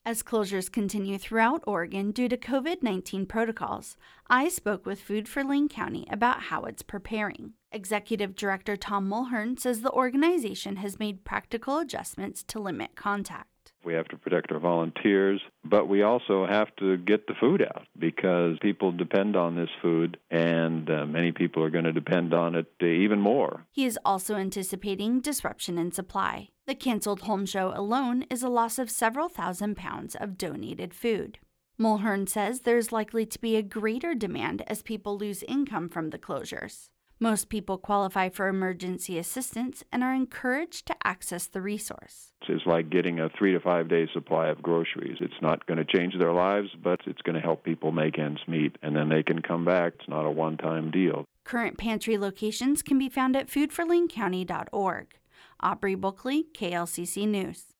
As closures continue throughout Oregon due to COVID-19 protocols, I spoke with Food for Lane County about how it's preparing. Executive Director Tom Mulhern says the organization has made practical adjustments to limit contact. We have to protect our volunteers, but we also have to get the food out because people depend on this food, and many people are going to depend on it even more. He is also anticipating disruption in supply. The canceled home show alone is a loss of several thousand pounds of donated food. Mulhern says there's likely to be a greater demand as people lose income from the closures. Most people qualify for emergency assistance and are encouraged to access the resource. It's like getting a 3 to 5 day supply of groceries. It's not going to change their lives, but it's going to help people make ends meet, and then they can come back. It's not a one-time deal. Current pantry locations can be found at foodforlanecounty.org. Aubrey Bulkley, KLCC News.